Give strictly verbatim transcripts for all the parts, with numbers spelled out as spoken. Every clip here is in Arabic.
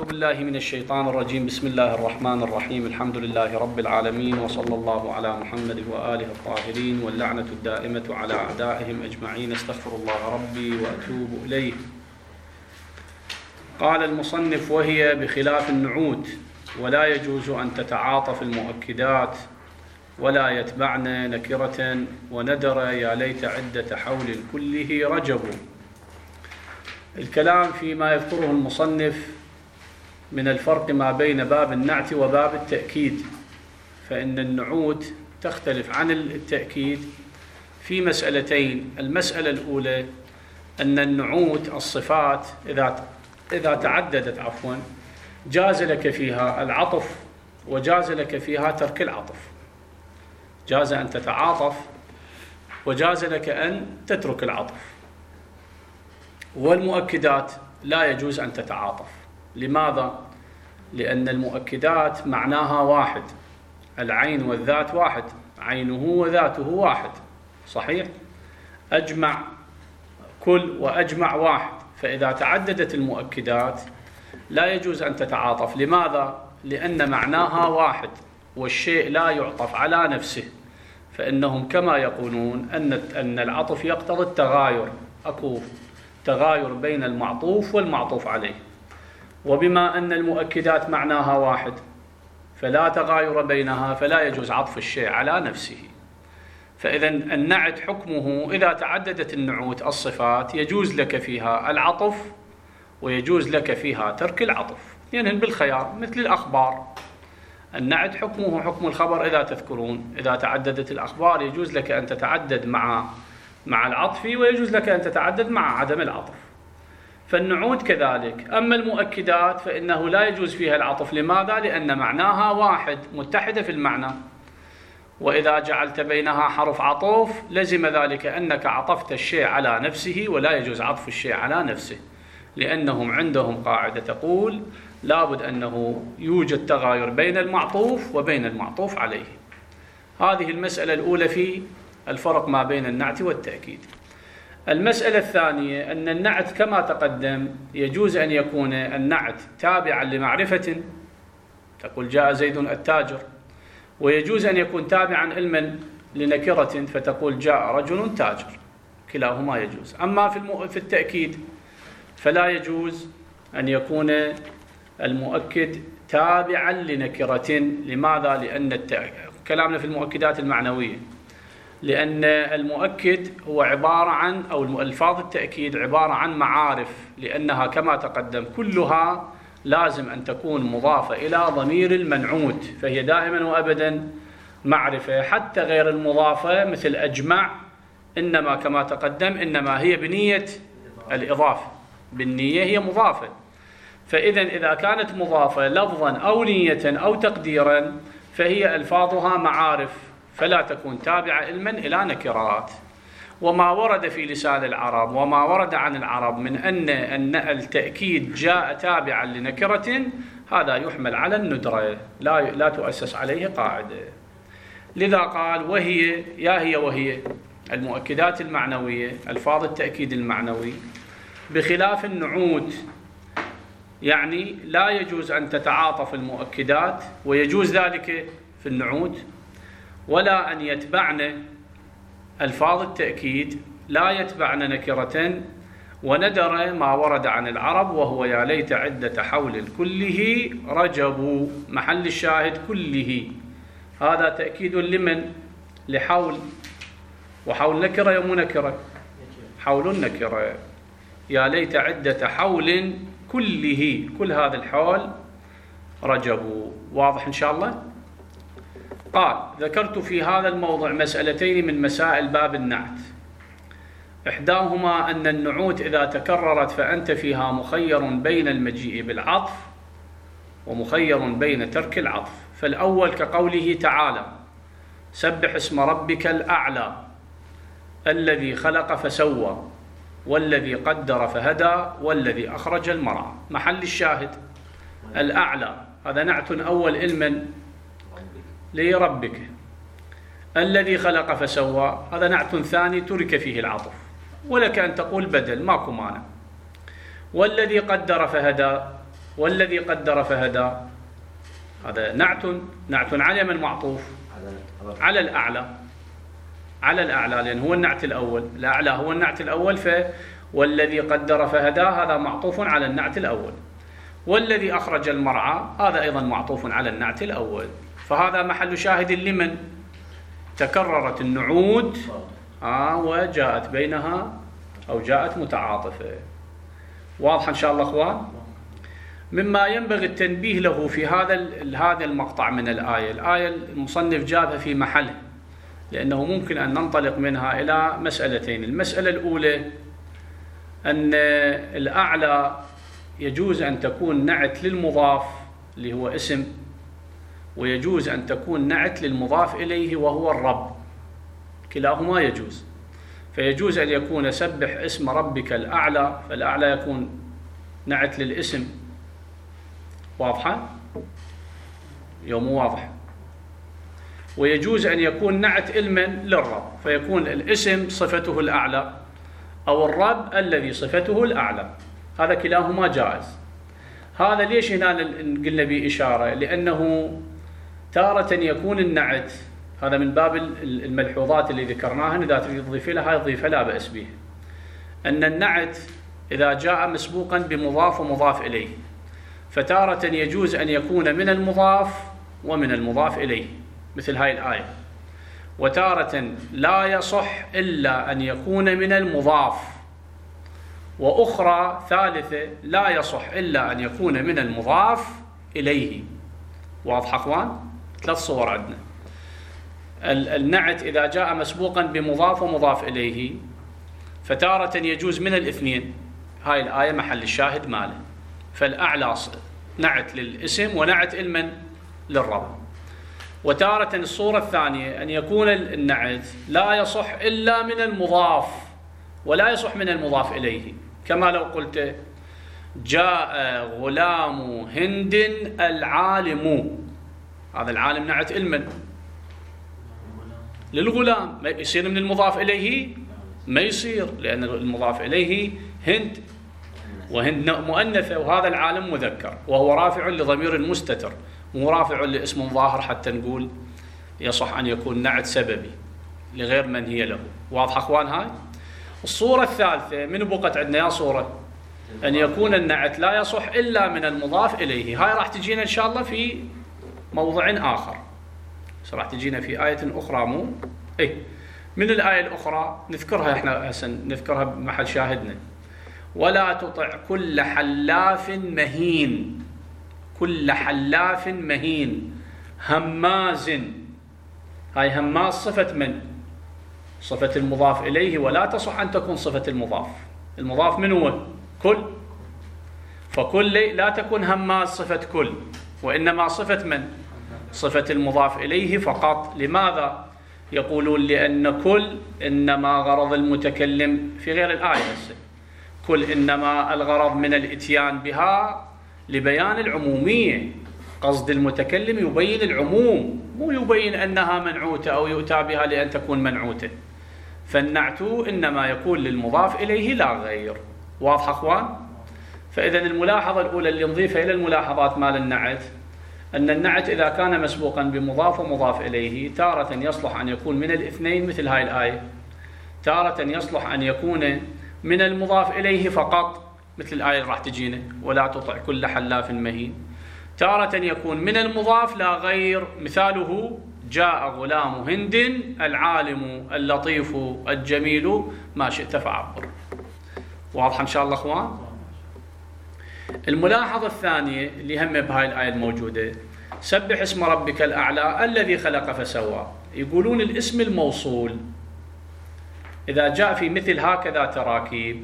بالله من الشيطان الرجيم. بسم الله الرحمن الرحيم. الحمد لله رب العالمين، وصلى الله على محمد وآله الطاهرين، واللعنة الدائمة على أعدائهم أجمعين. استغفر الله ربي وأتوب إليه. قال المصنف: وهي بخلاف النعوت، ولا يجوز أن تتعاطف المؤكدات ولا يتبعن نكرة، وندر يا ليت عدة حول كله رجبوا. الكلام فيما يذكره المصنف من الفرق ما بين باب النعت وباب التأكيد، فإن النعوت تختلف عن التأكيد في مسألتين. المسألة الأولى أن النعوت الصفات إذا إذا تعددت عفوا جاز لك فيها العطف وجاز لك فيها ترك العطف، جاز أن تتعاطف وجاز لك أن تترك العطف. والمؤكدات لا يجوز أن تتعاطف. لماذا؟ لأن المؤكدات معناها واحد، العين والذات واحد، عينه وذاته واحد، صحيح؟ أجمع كل وأجمع واحد، فإذا تعددت المؤكدات لا يجوز أن تتعاطف. لماذا؟ لأن معناها واحد، والشيء لا يعطف على نفسه، فإنهم كما يقولون أن أن العطف يقتضي التغاير، أكو تغاير بين المعطوف والمعطوف عليه، وبما أن المؤكدات معناها واحد فلا تغاير بينها، فلا يجوز عطف الشيء على نفسه. فإذا النعت حكمه إذا تعددت النعوت الصفات يجوز لك فيها العطف ويجوز لك فيها ترك العطف، يعني بالخيار، مثل الأخبار. النعت حكمه حكم الخبر إذا تذكرون، إذا تعددت الأخبار يجوز لك أن تتعدد مع مع العطف ويجوز لك أن تتعدد مع عدم العطف. فالنعوت كذلك. أما المؤكدات فإنه لا يجوز فيها العطف. لماذا؟ لأن معناها واحد، متحدة في المعنى، وإذا جعلت بينها حرف عطف لزم ذلك أنك عطفت الشيء على نفسه، ولا يجوز عطف الشيء على نفسه، لأنهم عندهم قاعدة تقول لابد أنه يوجد تغاير بين المعطوف وبين المعطوف عليه. هذه المسألة الأولى في الفرق ما بين النعت والتأكيد. المسألة الثانية أن النعت كما تقدم يجوز أن يكون النعت تابعا لمعرفة، تقول جاء زيد التاجر، ويجوز أن يكون تابعا علما لنكرة، فتقول جاء رجل تاجر، كلاهما يجوز. أما في في التأكيد فلا يجوز أن يكون المؤكد تابعا لنكرة. لماذا؟ لأن التأ... كلامنا في المؤكدات المعنوية، لأن المؤكد هو عبارة عن، أو ألفاظ التأكيد عبارة عن معارف، لأنها كما تقدم كلها لازم أن تكون مضافة إلى ضمير المنعوت، فهي دائما وأبدا معرفة. حتى غير المضافة مثل أجمع إنما كما تقدم إنما هي بنية الإضافة، بالنية هي مضافة. فإذا إذا كانت مضافة لفظا أو نية أو تقديرا فهي ألفاظها معارف، فلا تكون تابعة علما إلى نكرات. وما ورد في لسان العرب وما ورد عن العرب من أن أن التأكيد جاء تابعا لنكرة، هذا يحمل على الندرة، لا لا تؤسس عليه قاعدة. لذا قال وهي، يا هي وهي المؤكدات المعنوية، ألفاظ التأكيد المعنوي، بخلاف النعوت، يعني لا يجوز أن تتعاطف المؤكدات، ويجوز ذلك في النعوت، ولا أن يتبعن ألفاظ التأكيد، لا يتبعن نكرة، وندر ما ورد عن العرب، وهو يا ليت عدة حول كله رجبوا. محل الشاهد كله، هذا تأكيد لمن؟ لحول، وحول نكرة يا مو نكرة؟ حول نكرة. يا ليت عدة حول كله، كل هذا الحول رجبوا. واضح إن شاء الله؟ قال: ذكرت في هذا الموضع مسألتين من مسائل باب النعت، إحداهما أن النعوت إذا تكررت فأنت فيها مخير بين المجيء بالعطف ومخير بين ترك العطف. فالأول كقوله تعالى: سبح اسم ربك الأعلى الذي خلق فسوى والذي قدر فهدى والذي أخرج المرعى. محل الشاهد الأعلى، هذا نعت أول علما لربك. الذي خلق فسوى، هذا نعت ثاني ترك فيه العطف، ولك أن تقول بدل، ماكو مانع. والذي قدر فهدى، والذي قدر فهدى هذا نعت نعت على من معطوف على الأعلى على الأعلى لأن هو النعت الأول، الأعلى هو النعت الأول، ف والذي قدر فهدى هذا معطوف على النعت الأول، والذي أخرج المرعى هذا أيضا معطوف على النعت الأول. فهذا محل شاهد لمن تكررت النعوت آه وجاءت بينها أو جاءت متعاطفة. واضح إن شاء الله أخوان؟ مما ينبغي التنبيه له في هذا هذا المقطع من الآية، الآية المصنف جابها في محله لأنه ممكن أن ننطلق منها إلى مسألتين. المسألة الأولى أن الأعلى يجوز أن تكون نعت للمضاف اللي هو اسم، ويجوز أن تكون نعت للمضاف إليه وهو الرب، كلاهما يجوز. فيجوز أن يكون سبح اسم ربك الأعلى، فالأعلى يكون نعت للاسم. واضحة؟ يوم واضح. ويجوز أن يكون نعت علما للرب، فيكون الاسم صفته الأعلى أو الرب الذي صفته الأعلى، هذا كلاهما جائز. هذا ليش هنا قلنا به إشارة؟ لأنه تارة يكون النعت، هذا من باب الملحوظات اللي ذكرناها، إذا تريد تضيف لها يضيف لا بأس به، أن النعت إذا جاء مسبوقا بمضاف ومضاف إليه، فتارة يجوز أن يكون من المضاف ومن المضاف إليه مثل هاي الآية، وتارة لا يصح إلا أن يكون من المضاف، وأخرى ثالثة لا يصح إلا أن يكون من المضاف إليه. واضح أخوان؟ ثلاث صور عندنا. النعت إذا جاء مسبوقا بمضاف ومضاف إليه فتارة يجوز من الاثنين، هاي الآية محل الشاهد ماله. فالأعلى نعت للاسم ونعت علما للرب. وتارة الصورة الثانية أن يكون النعت لا يصح إلا من المضاف ولا يصح من المضاف إليه، كما لو قلت جاء غلام هند العالم، هذا العالم نعت علما للغلام، ما يصير من المضاف إليه؟ ما يصير، لأن المضاف إليه هند، وهند مؤنثة، وهذا العالم مذكر وهو رافع لضمير المستتر، مو رافع لاسم ظاهر حتى نقول يصح أن يكون نعت سببي لغير من هي له. واضح أخوان؟ هاي الصورة الثالثة من بقت عندنا يا صورة أن يكون النعت لا يصح إلا من المضاف إليه، هاي راح تجينا إن شاء الله في موضع آخر، راح تجينا في آية أخرى، مو إيه من الآية الأخرى نذكرها إحنا هسه نذكرها بمحل شاهدنا. ولا تطع كل حلاف مهين، كل حلاف مهين هماز، هاي هماز صفة من؟ صفة المضاف إليه، ولا تصح أن تكون صفة المضاف. المضاف من هو؟ كل، فكل لا تكون هماز صفة كل، وإنما صفة من؟ صفة المضاف إليه فقط. لماذا؟ يقولون لأن كل إنما غرض المتكلم في غير الآية هسه، كل إنما الغرض من الإتيان بها لبيان العمومية، قصد المتكلم يبين العموم، مو يبين أنها منعوتة أو يؤتى بها لأن تكون منعوتة. فالنعت إنما يكون للمضاف إليه لا غير. واضح أخوان؟ فإذا الملاحظة الأولى اللي نضيفها إلى الملاحظات مال النعت أن النعت إذا كان مسبوقا بمضاف ومضاف إليه تارة يصلح أن يكون من الاثنين مثل هاي الآية، تارة يصلح أن يكون من المضاف إليه فقط مثل الآية اللي راح تجينا ولا تطع كل حلاف مهين، تارة يكون من المضاف لا غير، مثاله جاء غلام هند العالم اللطيف الجميل ما شئت فعبر. واضح إن شاء الله أخوان؟ الملاحظة الثانية اللي هم بهاي الآية الموجودة سبح اسم ربك الأعلى الذي خلق فسوى، يقولون الاسم الموصول إذا جاء في مثل هكذا تراكيب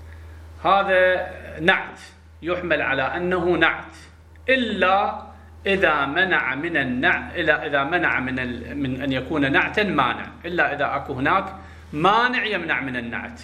هذا نعت يحمل على أنه نعت، إلا إذا منع من النع إلا إذا منع من ال... من أن يكون نعتا مانع، إلا إذا أكو هناك مانع يمنع من النعت.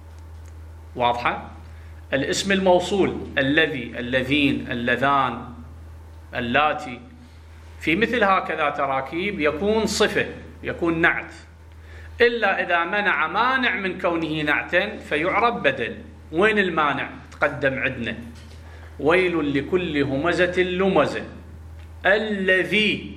واضحة؟ الاسم الموصول الذي، الذين، اللذان، اللاتي، في مثل هكذا تراكيب يكون صفة، يكون نعت، إلا إذا منع مانع من كونه نعتا فيعرب بدل. وين المانع؟ تقدم عندنا ويل لكل همزة لمزة. الذي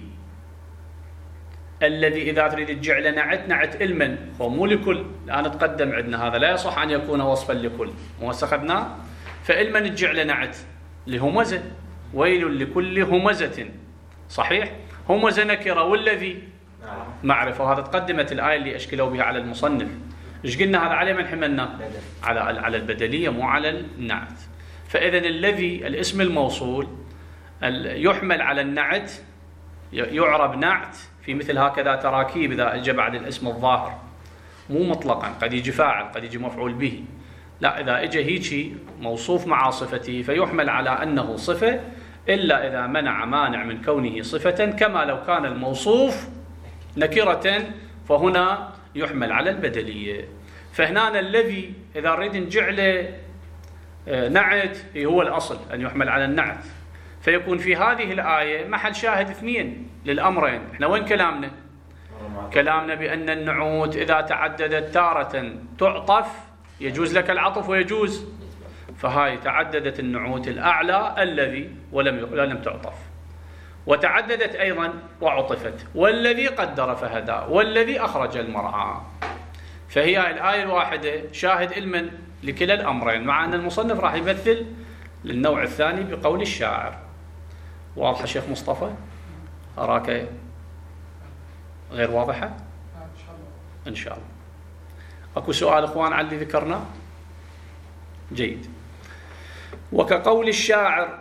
الذي إذا تريد تجعل نعت نعت المن، هو مو لكل، الآن تقدم عندنا هذا لا يصح أن يكون وصفا لكل، مو أخذناه. فالمن تجعل نعت لهمزة، ويل لكل همزة، صحيح؟ همزة نكرة والذي معرفة، وهذا تقدمت الآية اللي أشكلوا بها على المصنف. إيش قلنا هذا عليه من حملنا؟ على على البدلية مو على النعت. فإذا الذي الاسم الموصول يحمل على النعت، يعرب نعت في مثل هكذا تراكيب إذا أجى بعد الاسم الظاهر، مو مطلقا، قد يجي فاعل قد يجي مفعول به، لا، إذا أجى هيجي موصوف مع صفته فيحمل على أنه صفة، إلا إذا منع مانع من كونه صفة، كما لو كان الموصوف نكرة فهنا يحمل على البدلية. فهنا الذي إذا نريد نجعله نعت هو الأصل أن يحمل على النعت، فيكون في هذه الآية محل شاهد اثنين للأمرين. احنا وين كلامنا؟ كلامنا بأن النعوت إذا تعددت تارة تعطف، يجوز لك العطف ويجوز، فهاي تعددت النعوت الأعلى الذي ولم ولم تعطف، وتعددت أيضا وعطفت، والذي قدر فهدى، والذي أخرج المرعى. فهي الآية الواحدة شاهد علما لكلا الأمرين، مع أن المصنف راح يمثل للنوع الثاني بقول الشاعر. واضحة شيخ مصطفى؟ أراك غير واضحة؟ إن شاء الله. أكو سؤال إخوان على اللي ذكرناه؟ جيد. وكقول الشاعر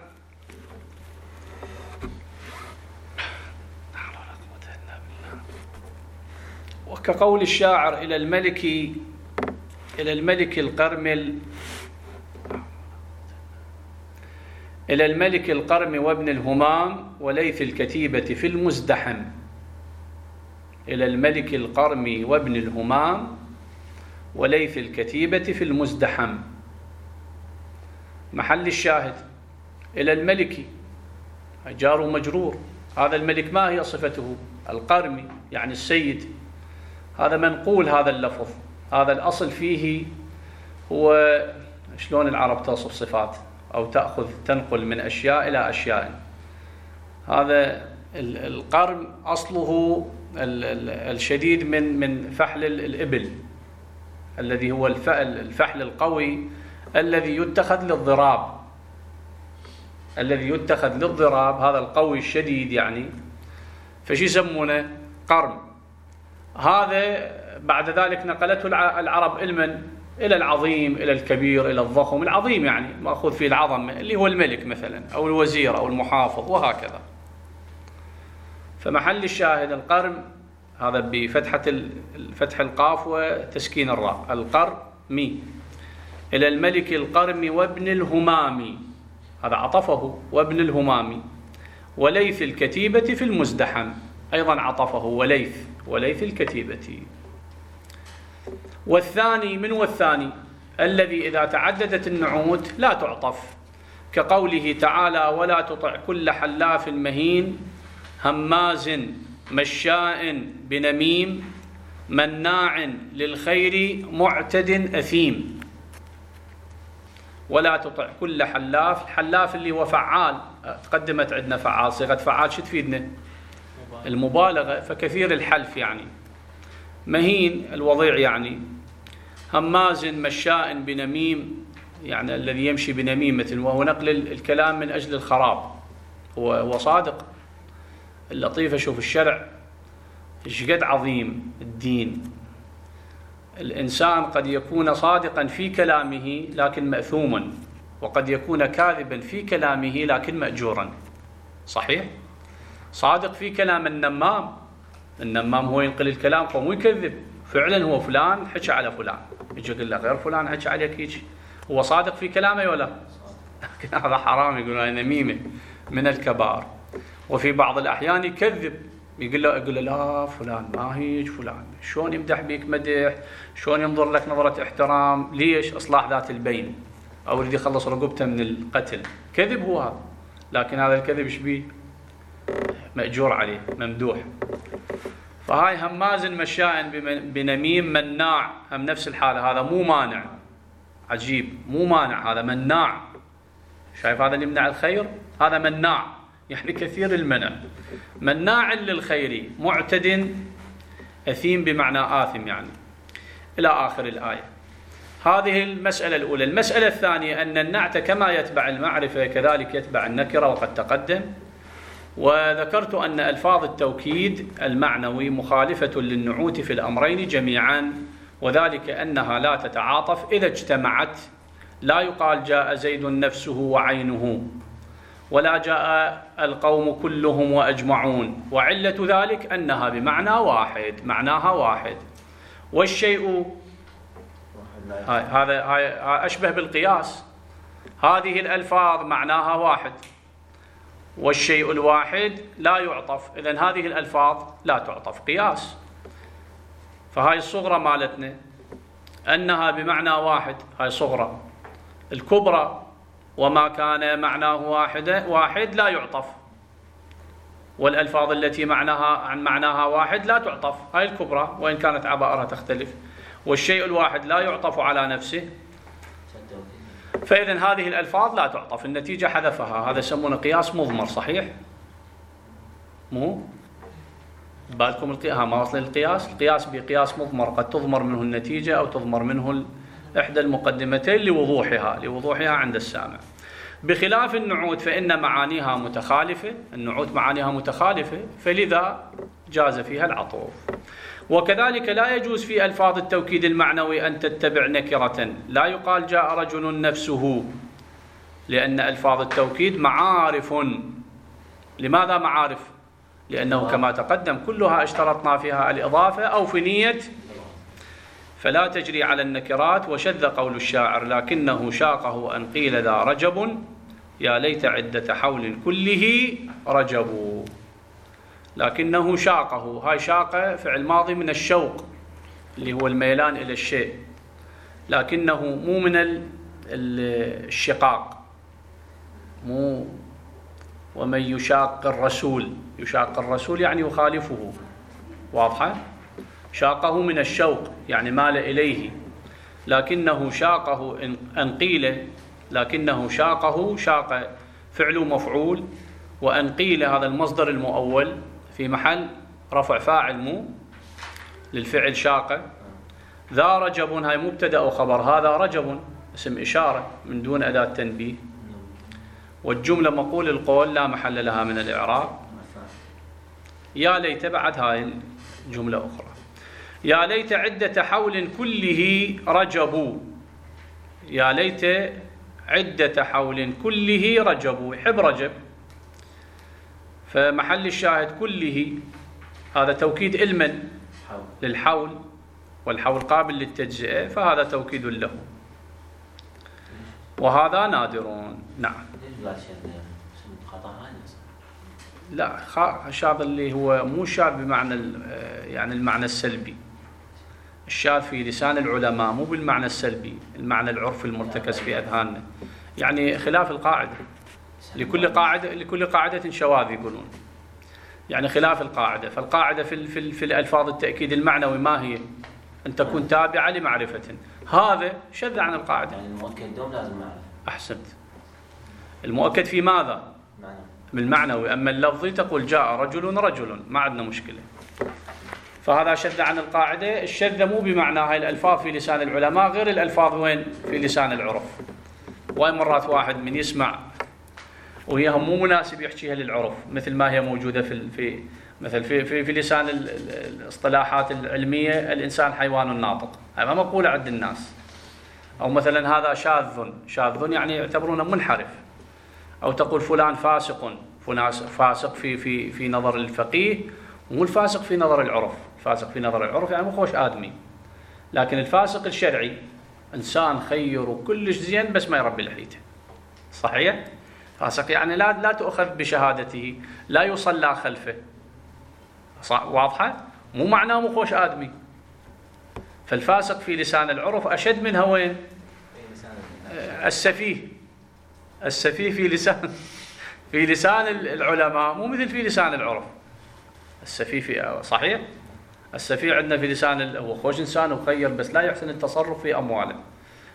وكقول الشاعر إلى الملك إلى الملك القرمل إلى الملك القرم وابن الهمام وليث الكتيبة في المزدحم. إلى الملك القرم وابن الهمام وليث الكتيبة في المزدحم. محل الشاهد إلى الملك جار ومجرور. هذا الملك ما هي صفته؟ القرمي يعني السيد. هذا منقول هذا اللفظ، هذا الأصل فيه هو شلون العرب تصف صفات أو تأخذ تنقل من أشياء إلى أشياء. هذا القرم أصله الشديد من من فحل الإبل، الذي هو الفحل القوي الذي يتخذ للضراب، الذي يتخذ للضراب، هذا القوي الشديد يعني، فشي يسمونه قرم. هذا بعد ذلك نقلته العرب علما إلى العظيم، إلى الكبير، إلى الضخم. العظيم يعني مأخوذ فيه العظم اللي هو الملك مثلا أو الوزير أو المحافظ وهكذا. فمحل الشاهد القرم هذا بفتحة الفتح القاف وتسكين الراء، القرمي. إلى الملك القرم وابن الهمام، هذا عطفه وابن الهمام. وليث الكتيبة في المزدحم، أيضا عطفه وليث وليث الكتيبة. والثاني من والثاني الذي إذا تعددت النعوت لا تعطف، كقوله تعالى ولا تطع كل حلاف مهين هماز مشاء بنميم مناع للخير معتد أثيم. ولا تطع كل حلاف، الحلاف اللي هو فعال، تقدمت عندنا فعال، صيغة فعال شو تفيدنا؟ المبالغة، فكثير الحلف يعني. مهين الوضيع يعني. هماز مشاء بنميم يعني الذي يمشي بنميمة، وهو نقل الكلام من أجل الخراب. هو صادق. اللطيفة شوف الشرع ايش قد عظيم الدين. الإنسان قد يكون صادقا في كلامه لكن مأثوما، وقد يكون كاذبا في كلامه لكن مأجورا. صحيح؟ صادق في كلام النمام، النمام هو ينقل الكلام فمو يكذب، فعلا هو فلان حكى على فلان، يجي يقول له غير فلان حكى عليك هيك. هو صادق في كلامه ولا؟ لكن هذا حرام، يقول هاي نميمة من الكبار. وفي بعض الأحيان يكذب، يقول له يقول له لا فلان ما هيك، فلان شلون يمدح بيك مدح، شلون ينظر لك نظرة احترام، ليش؟ إصلاح ذات البين، أو يريد يخلص رقبته من القتل. كذب هو هذا، لكن هذا الكذب ايش بيه؟ مأجور عليه، ممدوح. فهاي هماز مشاء بنميم مناع، هم نفس الحالة، هذا مو مانع، عجيب، مو مانع، هذا مناع شايف هذا اللي يمنع الخير؟ هذا مناع، يعني كثير المنع. مناع للخير معتد أثيم بمعنى آثم يعني، إلى آخر الآية. هذه المسألة الأولى. المسألة الثانية أن النعت كما يتبع المعرفة كذلك يتبع النكرة، وقد تقدم. وذكرت أن ألفاظ التوكيد المعنوي مخالفة للنعوت في الأمرين جميعا، وذلك أنها لا تتعاطف إذا اجتمعت. لا يقال جاء زيد نفسه وعينه، ولا جاء القوم كلهم وأجمعون، وعلة ذلك أنها بمعنى واحد، معناها واحد. والشيء هذا أشبه بالقياس، هذه الألفاظ معناها واحد، والشيء الواحد لا يعطف، إذن هذه الألفاظ لا تعطف قياس. فهاي الصغرى مالتنا أنها بمعنى واحد، هاي صغرى. الكبرى وما كان معناه واحد واحد لا يعطف، والألفاظ التي معناها عن معناها واحد لا تعطف، هاي الكبرى وإن كانت عبارها تختلف. والشيء الواحد لا يعطف على نفسه، فإذن هذه الألفاظ لا تعطف، النتيجة حذفها. هذا يسمونه قياس مضمر، صحيح؟ مو بالكم القياس ما وصل للقياس؟ القياس بقياس مضمر، قد تضمر منه النتيجة أو تضمر منه إحدى المقدمتين لوضوحها لوضوحها عند السامع. بخلاف النعوت فإن معانيها متخالفة، النعوت معانيها متخالفة، فلذا جاز فيها العطوف. وكذلك لا يجوز في ألفاظ التوكيد المعنوي أن تتبع نكرة. لا يقال جاء رجل نفسه، لأن ألفاظ التوكيد معارف. لماذا معارف؟ لأنه كما تقدم كلها اشترطنا فيها الإضافة أو في نية، فلا تجري على النكرات. وشذ قول الشاعر: لكنه شاقه أن قيل ذا رجب، يا ليت عدة حول كله رجب. لكنه شاقه، هاي شاقة فعل ماضي من الشوق اللي هو الميلان إلى الشيء، لكنه مو من الشقاق، مو ومن يشاق الرسول، يشاق الرسول يعني يخالفه، واضحة؟ شاقه من الشوق يعني مال إليه، لكنه شاقه أن قيل، لكنه شاقه، شاق فعل مفعول، وأن قيل هذا المصدر المؤول في محل رفع فاعل مو للفعل شاق. ذا رجب هاي مبتدأ وخبر، هذا رجب اسم إشارة من دون أداة تنبيه، والجملة مقول القول لا محل لها من الإعراب. يا ليت بعد هاي الجملة أخرى، يا ليت عدة حول كله رجب، يا ليت عدة حول كله رجب، يحب رجب. فمحل الشاهد كله هذا توكيد المن للحول، والحول قابل للتجزئة، فهذا توكيد له، وهذا نادر. نعم. لا، الشاذ اللي هو مو شاذ بمعنى يعني المعنى السلبي، الشاذ في لسان العلماء مو بالمعنى السلبي، المعنى العرفي المرتكز في أذهاننا، يعني خلاف القاعدة. لكل قاعدة لكل قاعدة شواذ يقولون، يعني خلاف القاعدة. فالقاعدة في في في الألفاظ التأكيد المعنوي ما هي؟ أن تكون تابعة لمعرفة. هذا شذ عن القاعدة. يعني المؤكد دوم لازم معرفة. أحسنت. المؤكد في ماذا؟ بالمعنوي. أما اللفظي تقول جاء رجل رجل، ما عندنا مشكلة. فهذا شذ عن القاعدة. الشذ مو بمعنى هاي الألفاظ في لسان العلماء غير الألفاظ وين؟ في لسان العرف. وين مرات واحد من يسمع وهي مو مناسب يحكيها للعرف مثل ما هي موجودة في في مثل في في, في لسان الاصطلاحات العلمية، الإنسان حيوان ناطق، هاي ما مقولة عند الناس. أو مثلا هذا شاذ، شاذ يعني يعتبرونه منحرف. أو تقول فلان فاسق، فاسق في في في نظر الفقيه، مو الفاسق في نظر العرف. الفاسق في نظر العرف يعني مو خوش آدمي، لكن الفاسق الشرعي إنسان خير وكلش زين بس ما يربي لحيته، صحيح؟ فاسق يعني لا لا تؤخذ بشهادته، لا يصلى خلفه، واضحة؟ مو معناه مو خوش آدمي. فالفاسق في لسان العرف أشد منها وين؟ السفيه. السفيه في لسان في لسان العلماء مو مثل في لسان العرف. السفيه في صحيح؟ السفيه عندنا في لسان هو خوش إنسان وخير بس لا يحسن التصرف في أمواله،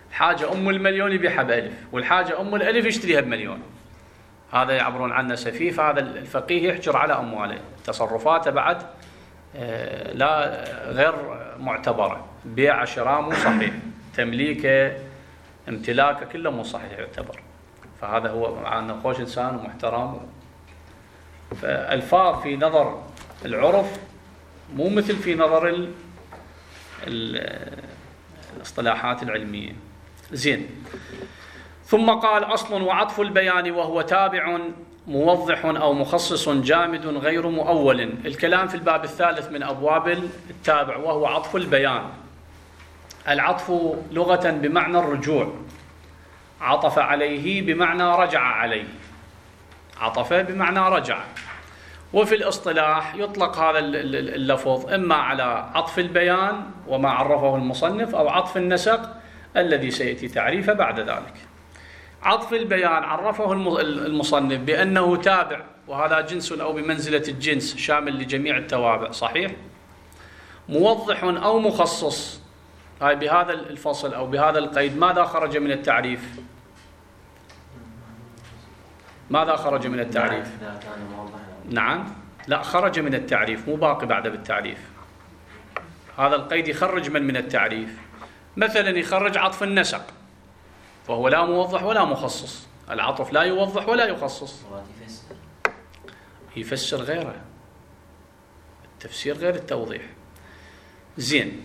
حاجة أم المليون يبيعها بألف، والحاجة أم الألف يشتريها بمليون. هذا يعبرون عنه سفيف، هذا الفقيه يحجر على أمواله، تصرفاته بعد لا غير معتبرة، بيع شراء مو صحيح، تمليكه امتلاكه كله مو صحيح يعتبر. فهذا هو مع أنه خوش إنسان ومحترم. فالفاظ في نظر العرف مو مثل في نظر ال ال الاصطلاحات العلمية. زين. ثم قال: أصل وعطف البيان وهو تابع موضح أو مخصص جامد غير مؤول. الكلام في الباب الثالث من أبواب التابع وهو عطف البيان. العطف لغة بمعنى الرجوع، عطف عليه بمعنى رجع عليه، عطف بمعنى رجع. وفي الاصطلاح يطلق هذا اللفظ إما على عطف البيان وما عرفه المصنف، أو عطف النسق الذي سيأتي تعريفه بعد ذلك. عطف البيان عرفه المصنف بأنه تابع، وهذا جنس أو بمنزلة الجنس شامل لجميع التوابع، صحيح؟ موضح أو مخصص. هاي بهذا الفصل أو بهذا القيد ماذا خرج من التعريف؟ ماذا خرج من التعريف؟ نعم، لا، خرج من التعريف، مو باقي بعد بالتعريف. هذا القيد يخرج من من التعريف. مثلا يخرج عطف النسق، فهو لا موضح ولا مخصص. العطف لا يوضح ولا يخصص، يفسر غيره، التفسير غير التوضيح. زين.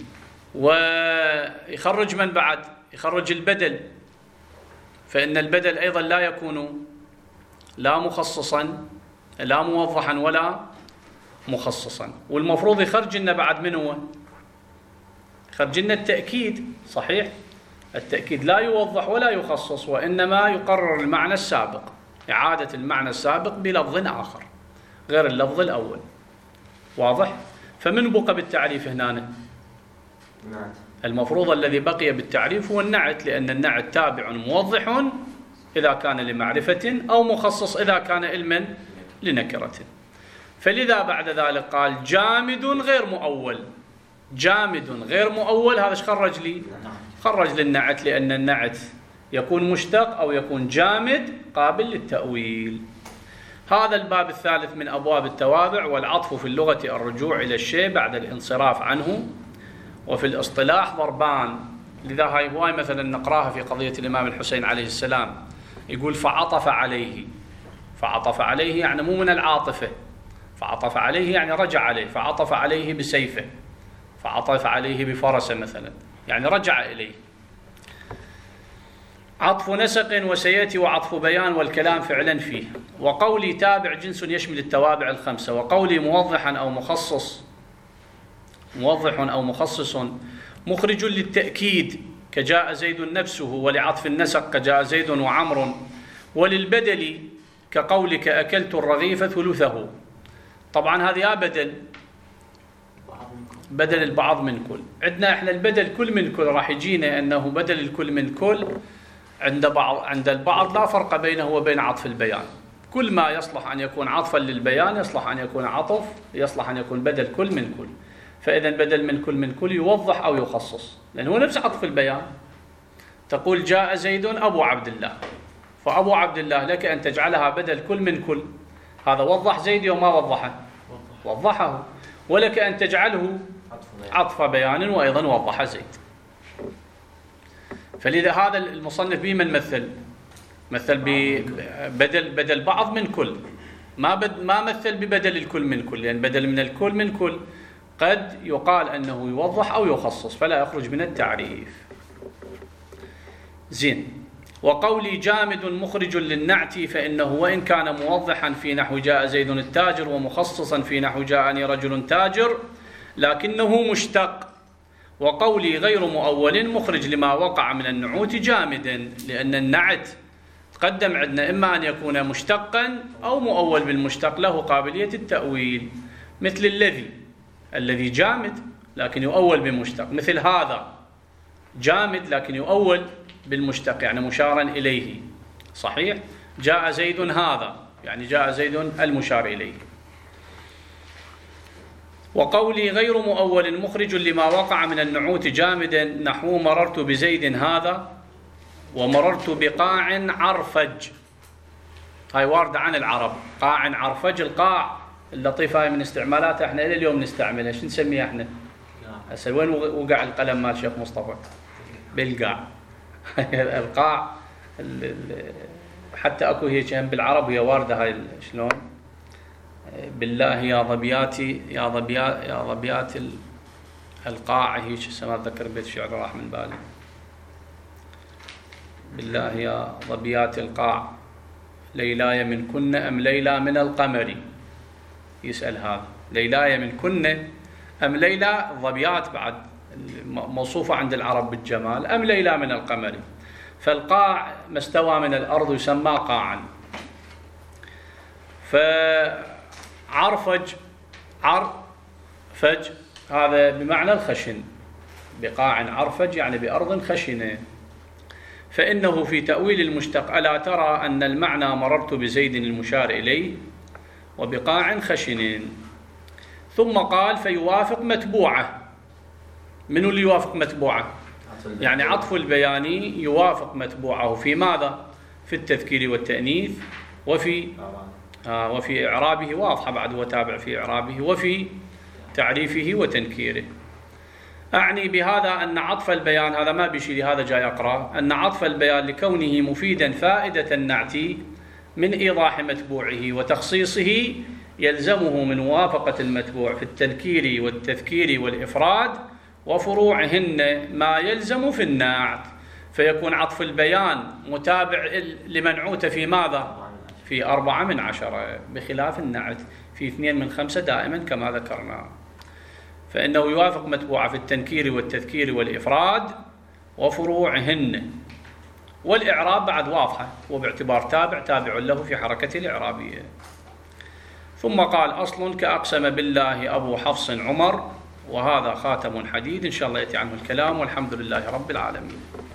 ويخرج من بعد؟ يخرج البدل، فإن البدل أيضا لا يكون لا مخصصا لا موضحا ولا مخصصا. والمفروض يخرج لنا بعد من هو؟ يخرج لنا التأكيد، صحيح؟ التأكيد لا يوضح ولا يخصص، وإنما يقرر المعنى السابق، إعادة المعنى السابق بلفظ آخر غير اللفظ الأول. واضح؟ فمن بقى بالتعريف هنا؟ المفروض الذي بقي بالتعريف هو النعت، لأن النعت تابع موضح إذا كان لمعرفة، أو مخصص إذا كان علما لنكرة. فلذا بعد ذلك قال: جامد غير مؤول. جامد غير مؤول، هذا ايش خرج لي؟ خرج للنعت، لأن النعت يكون مشتق أو يكون جامد قابل للتأويل. هذا الباب الثالث من أبواب التوابع. والعطف في اللغة الرجوع إلى الشيء بعد الانصراف عنه، وفي الاصطلاح ضربان. لذا هاي هواي مثلا نقراها في قضية الإمام الحسين عليه السلام، يقول: فعطف عليه. فعطف عليه يعني مو من العاطفة، فعطف عليه يعني رجع عليه، فعطف عليه بسيفه، فعطف عليه بفرسه مثلا، يعني رجع إليه. عطف نسق وسيأتي وعطف بيان، والكلام فعلا فيه. وقولي تابع جنس يشمل التوابع الخمسة. وقولي موضحا أو مخصص موضح أو مخصص مخرج للتأكيد كجاء زيد نفسه، ولعطف النسق كجاء زيد وعمر، وللبدل كقولك أكلت الرغيف ثلثه. طبعا هذه يا بدل بدل البعض من كل. عندنا احنا البدل كل من كل راح يجينا أنه بدل الكل من كل عند بعض عند البعض لا فرق بينه وبين عطف البيان. كل ما يصلح أن يكون عطفا للبيان يصلح أن يكون عطف، يصلح أن يكون بدل كل من كل. فإذا بدل من كل من كل يوضح أو يخصص، لأنه هو نفس عطف البيان. تقول جاء زيد أبو عبد الله، فأبو عبد الله لك أن تجعلها بدل كل من كل. هذا وضح زيد وما وضحه؟ وضحه. ولك أن تجعله عطف بيان وأيضا وضح زيد. فلذا هذا المصنف بمن مثل؟ مثل ببدل بدل بعض من كل، ما بد ما مثل ببدل الكل من كل، لأن يعني بدل من الكل من كل قد يقال أنه يوضح أو يخصص، فلا يخرج من التعريف. زين. وقولي جامد مخرج للنعت، فإنه وإن كان موضحا في نحو جاء زيد التاجر، ومخصصا في نحو جاءني رجل تاجر، لكنه مشتق. وقولي غير مؤول مخرج لما وقع من النعوت جامدا، لأن النعت تقدم عندنا إما أن يكون مشتقا أو مؤول بالمشتق، له قابلية التأويل، مثل الذي الذي جامد لكن يؤول بمشتق، مثل هذا جامد لكن يؤول بالمشتق يعني مشارا إليه، صحيح؟ جاء زيد هذا يعني جاء زيد المشار إليه. وقولي غير مؤول مخرج لما وقع من النعوت جامدا، نحو مررت بزيد هذا ومررت بقاع عرفج. هاي واردة عن العرب. قاع عرفج، القاع اللطيفة هاي من استعمالاتها احنا الى اليوم نستعملها. شو نسميها احنا؟ هسه وين وقع القلم مال شيخ مصطفى؟ بالقاع. القاع حتى اكو هيك هم بالعرب هي واردة هاي شلون؟ بالله يا ظبياتي يا ظبيات يا ظبيات القاع، هيك هسه ما اتذكر بيت شعر راح من بالي. بالله يا ظبيات القاع ليلاي من كن ام ليلى من القمر. يسأل هذا ليلاي من كن ام ليلى، ظبيات بعد موصوفة عند العرب بالجمال، ام ليلى من القمر. فالقاع ما استوى من الارض يسمى قاعا. فعرفج عرفج هذا بمعنى الخشن. بقاع عرفج يعني بأرض خشنة. فإنه في تأويل المشتق ألا ترى أن المعنى مررت بزيد المشار إليه وبقاع خشن. ثم قال فيوافق متبوعة. منو اللي يوافق متبوعة؟ يعني عطف البياني يوافق متبوعه في ماذا؟ في التذكير والتأنيث وفي آه وفي إعرابه، واضحة بعد وتابع في إعرابه، وفي تعريفه وتنكيره. أعني بهذا أن عطف البيان، هذا ما بشي لهذا جاي أقرأ، أن عطف البيان لكونه مفيدا فائدة النعت من إيضاح متبوعه وتخصيصه يلزمه من موافقة المتبوع في التنكير والتذكير والإفراد وفروعهن ما يلزم في النعت. فيكون عطف البيان متابع لمنعوت في ماذا؟ في أربعة من عشرة، بخلاف النعت في اثنين من خمسة دائما كما ذكرنا. فإنه يوافق متبوعة في التنكير والتذكير والإفراد وفروعهن. والإعراب بعد واضحة، وباعتبار تابع تابع له في حركة الإعرابية. ثم قال أصل كأقسم بالله أبو حفص عمر، وهذا خاتم حديد إن شاء الله يأتي عنه الكلام، والحمد لله رب العالمين.